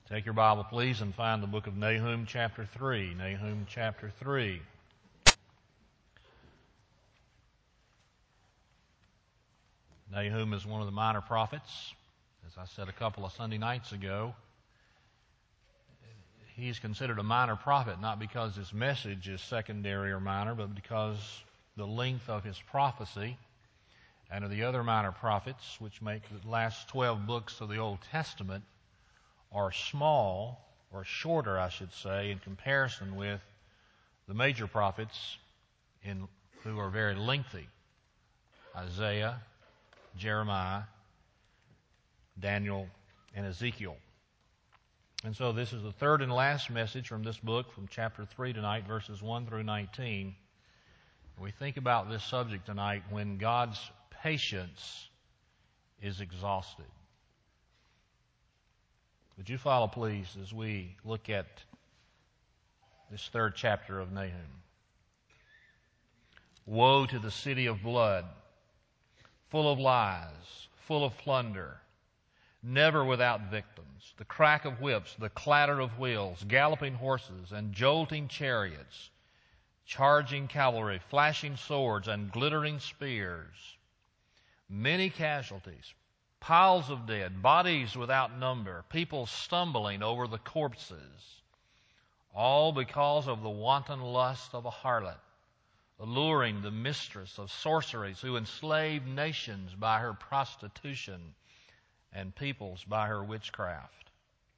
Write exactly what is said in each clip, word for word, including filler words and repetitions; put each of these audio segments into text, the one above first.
Take your Bible, please, and find the book of Nahum, chapter three. Nahum, chapter three. Nahum is one of the minor prophets. As I said a couple of Sunday nights ago, he's considered a minor prophet not because his message is secondary or minor, but because the length of his prophecy and of the other minor prophets, which make the last twelve books of the Old Testament, are small, or shorter, I should say, in comparison with the major prophets in, who are very lengthy. Isaiah, Jeremiah, Daniel, and Ezekiel. And so this is the third and last message from this book, from chapter three tonight, verses one through nineteen. We think about this subject tonight when God's patience is exhausted. Would you follow, please, as we look at this third chapter of Nahum? Woe to the city of blood, full of lies, full of plunder, never without victims, the crack of whips, the clatter of wheels, galloping horses and jolting chariots, charging cavalry, flashing swords and glittering spears, many casualties, piles of dead, bodies without number, people stumbling over the corpses, all because of the wanton lust of a harlot, alluring the mistress of sorceries who enslaved nations by her prostitution and peoples by her witchcraft.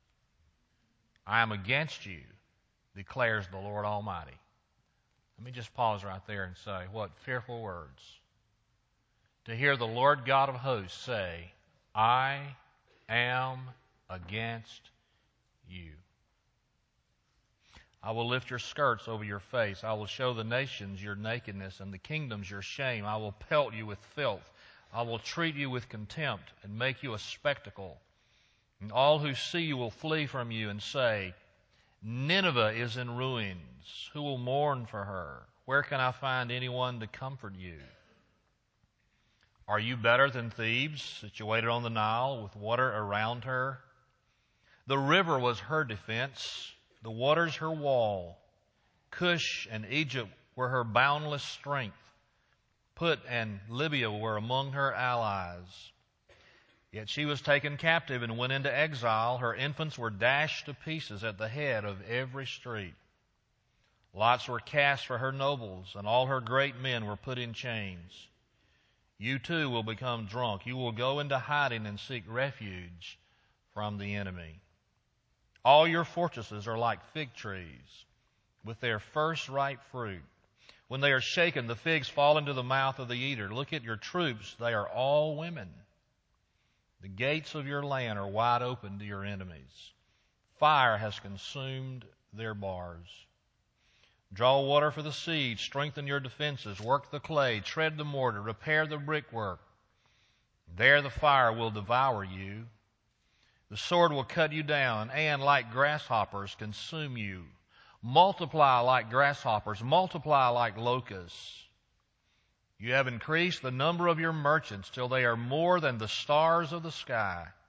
I am against you, declares the Lord Almighty. Let me just pause right there and say, what fearful words. To hear the Lord God of hosts say, I am against you. I will lift your skirts over your face. I will show the nations your nakedness and the kingdoms your shame. I will pelt you with filth. I will treat you with contempt and make you a spectacle. And all who see you will flee from you and say, Nineveh is in ruins. Who will mourn for her? Where can I find anyone to comfort you? Are you better than Thebes, situated on the Nile, with water around her? The river was her defense, the waters her wall. Cush and Egypt were her boundless strength. Put and Libya were among her allies. Yet she was taken captive and went into exile. Her infants were dashed to pieces at the head of every street. Lots were cast for her nobles, and all her great men were put in chains. You too will become drunk. You will go into hiding and seek refuge from the enemy. All your fortresses are like fig trees with their first ripe fruit. When they are shaken, the figs fall into the mouth of the eater. Look at your troops. They are all women. The gates of your land are wide open to your enemies. Fire has consumed their bars. Draw water for the siege, strengthen your defenses, work the clay, tread the mortar, repair the brickwork. There the fire will devour you. The sword will cut you down, and like grasshoppers consume you. Multiply like grasshoppers, multiply like locusts. You have increased the number of your merchants till they are more than the stars of the sky.